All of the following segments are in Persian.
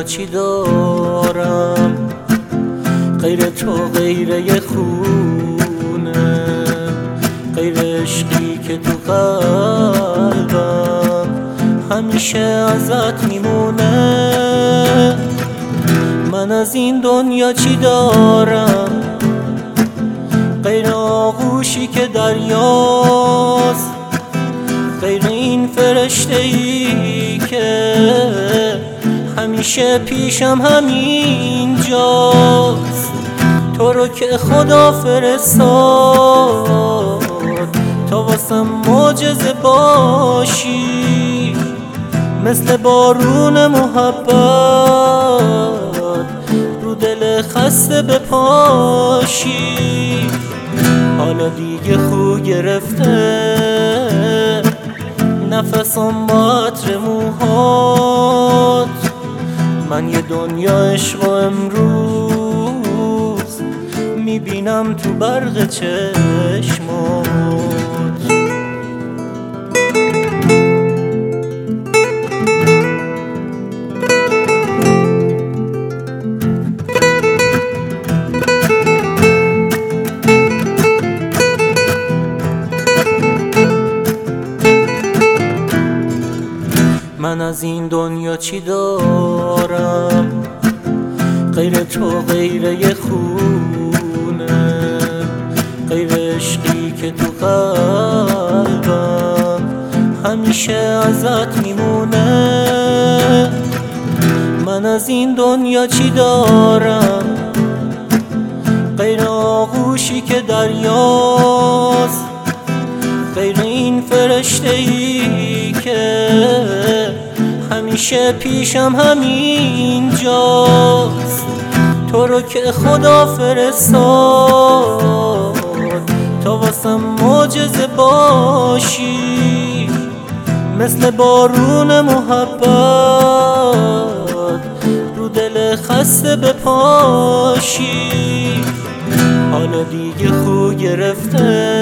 دنیا چی دارم غیر تو، غیر یه خونه، غیر عشقی که تو قلبم همیشه ازت میمونه. من از این دنیا چی دارم غیر آغوشی که دریاست، غیر این فرشته ای که همیشه پیشم همینجاست. تو رو که خدا فرستاد تا واسم معجزه باشی، مثل بارون محبت رو دل خسته بپاشی. حالا دیگه خو گرفته نفسم با عطر موهات، من یه دنیا عشق و امروز میبینم تو برق چشمات. من از این دنیا چی دارم غیر تو، غیر یه خونه، غیر عشقی که تو قلبم همیشه ازت میمونه. من از این دنیا چی دارم غیر آغوشی که دریاست، غیر این فرشته ای که همیشه پیشم همینجاست. تو رو که خدا فرستاد تا واسم معجزه باشی، مثل بارون محبت رو دل خسته بپاشی. حالا دیگه خو گرفته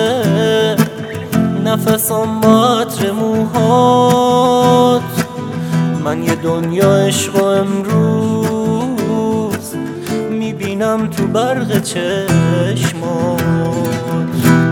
نفسم با عطر موهات، من یه دنیا عشق و امروز میبینم تو برق چشمات.